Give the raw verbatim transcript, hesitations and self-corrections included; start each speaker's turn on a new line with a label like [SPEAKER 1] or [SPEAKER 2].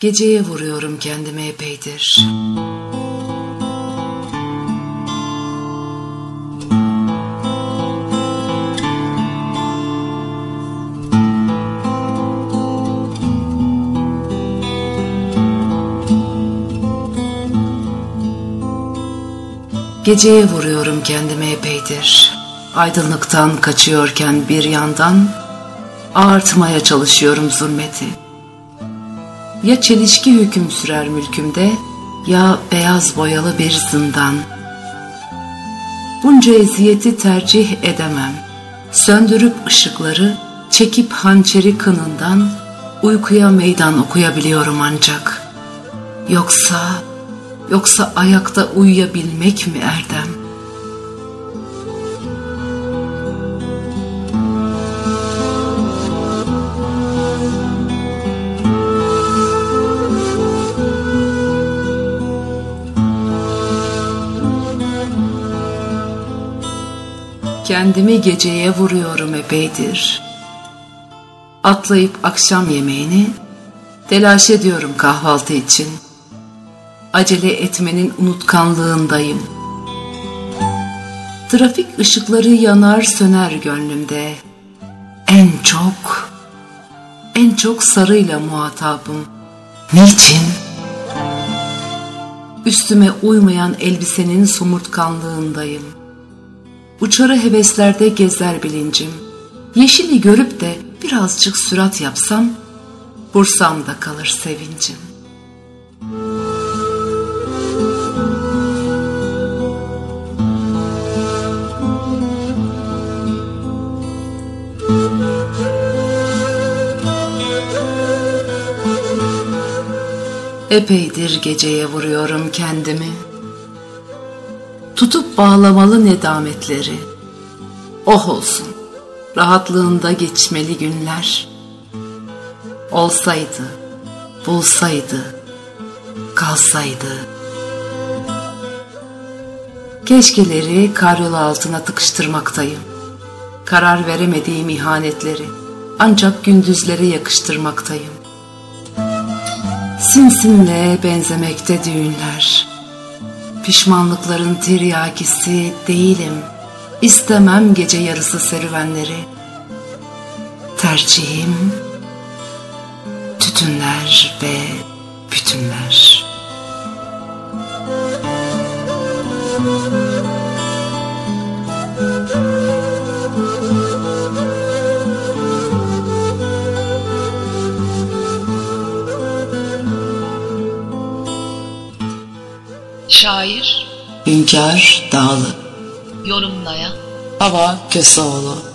[SPEAKER 1] Geceye vuruyorum kendimi epeydir. Geceye vuruyorum kendimi epeydir. Aydınlıktan kaçıyorken bir yandan ağartmaya çalışıyorum zulmeti. Ya çelişki hüküm sürer mülkümde, ya beyaz boyalı bir zindan. Bunca eziyeti tercih edemem. Söndürüp ışıkları, çekip hançeri kınından, uykuya meydan okuyabiliyorum ancak. Yoksa, yoksa ayakta uyuyabilmek mi erdem? Kendimi geceye vuruyorum epeydir. Atlayıp akşam yemeğini, telaş ediyorum kahvaltı için. Acele etmenin unutkanlığındayım. Trafik ışıkları yanar söner gönlümde. En çok, en çok sarıyla muhatabım. Niçin? Üstüme uymayan elbisenin somurtkanlığındayım. Uçarı heveslerde gezer bilincim. Yeşili görüp de birazcık sürat yapsam, Bursa'mda kalır sevincim. Epeydir geceye vuruyorum kendimi. Tutup bağlamalı nedametleri. Oh olsun, rahatlığında geçmeli günler. Olsaydı, bulsaydı, kalsaydı. Keşkeleri karyolu altına tıkıştırmaktayım. Karar veremediğim ihanetleri ancak gündüzlere yakıştırmaktayım. Sinsinle benzemekte düğünler. Pişmanlıkların tiryakisi değilim. İstemem gece yarısı serüvenleri. Tercihim tütünler ve bütünler.
[SPEAKER 2] Şair
[SPEAKER 1] Hünkar Dağlı.
[SPEAKER 2] Yorumlayan
[SPEAKER 1] Hava Köseoğlu.